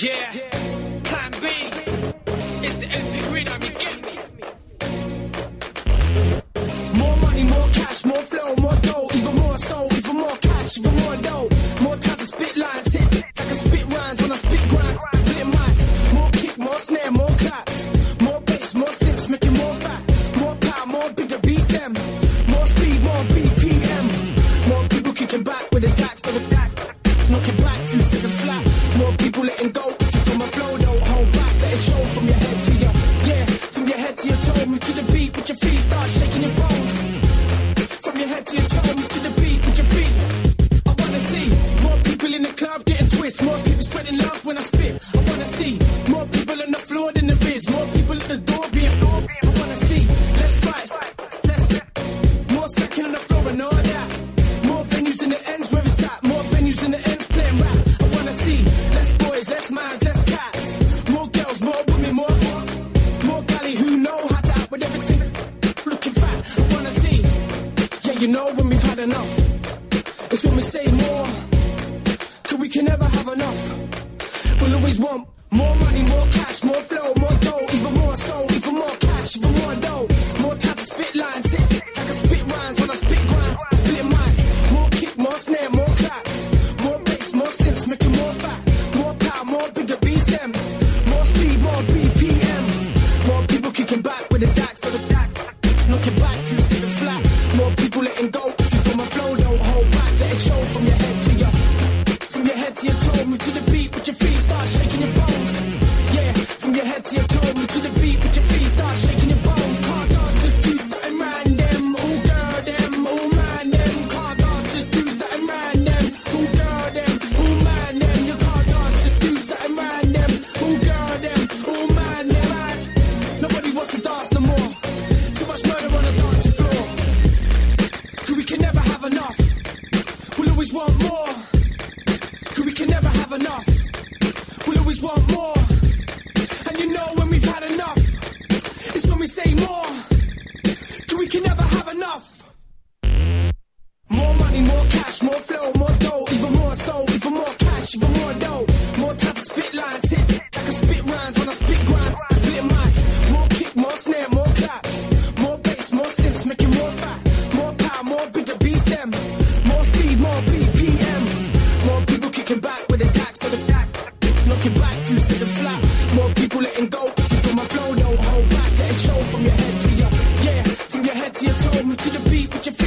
Yeah, Plan B. It's the MP Green Army, get me. More money, more cash, more flow, more dough, even more soul, even more cash, even more dough. More time to spit lines, hit like I spit rhymes when I spit grind, split mics. More kick, more snare, more claps, more bass, more sips, making more fat, more power, more bigger beats them. More speed, more BPM, more people kicking back with the tax to the back, knocking back 2 seconds flat. More people letting go from my flow, don't hold back, let it show from your head to your, yeah, from your head to your toe, move to the beat with your feet, start shaking your bones. From your head to your toe, move to the beat with your feet. I wanna see more people in the club getting twists, more people spreading love when I spit. I wanna see more people on the floor than there is, more people at the door being bored. I wanna see less fights, more stacking on the floor and all that. More venues in the ends where it's at, more venues in the ends playing rap. I wanna see less boys, less minds, less cats, more girls, more women, more galley who know how to act with everything looking fat. I wanna see, yeah, you know when we've had enough, it's when we say more, 'cause we can never have enough. We'll always want more money, more cash, more flow, more dough, even more soul, even more cash, even more dough. More time to spit lines, hit like I spit rhymes when I spit grind, split mics. More kick, more snare, more claps, more bass, more sips, making more fat, more power, more bigger beats them. More speed, more BPM, more people kicking back with the dax to the back, knocking back 2 seconds flat. More people letting go from my flow, don't hold back, let it show from your head to your, from your head to your toe, move to the beat with your feet, start shaking your bones. Yeah, from your head to your toe, move to the beat with your feet, start shaking your bones. Can't dance, just do something random. Oh girl, them, oh man, them. Can't dance, just do something random. Oh girl, them, oh man, them. You can't dance, just do something random. Oh girl, them, oh man, them. Nobody wants to dance no more. Too much murder on the dancing floor. 'Cause we can never have enough. We'll always want more. 'Cause we can never have enough. We'll always want more. And you know when we've had enough, it's when we say more. 'Cause we can never have enough. More money, more cash, more flow, more dough, even more soul, even more cash, even more dough. More time to spit lines, hit like I spit rhymes when I spit grind, split mics. More kick, more snare, more claps, more bass, more sips, making more fat, more power, more bigger beats them. More speed, more BPM, more people kicking back with the tax to the back, knocking back 2 seconds flat. More people letting go from my flow, don't hold back, let it show from your head to your, yeah, from your head to your toe, move to the beat with your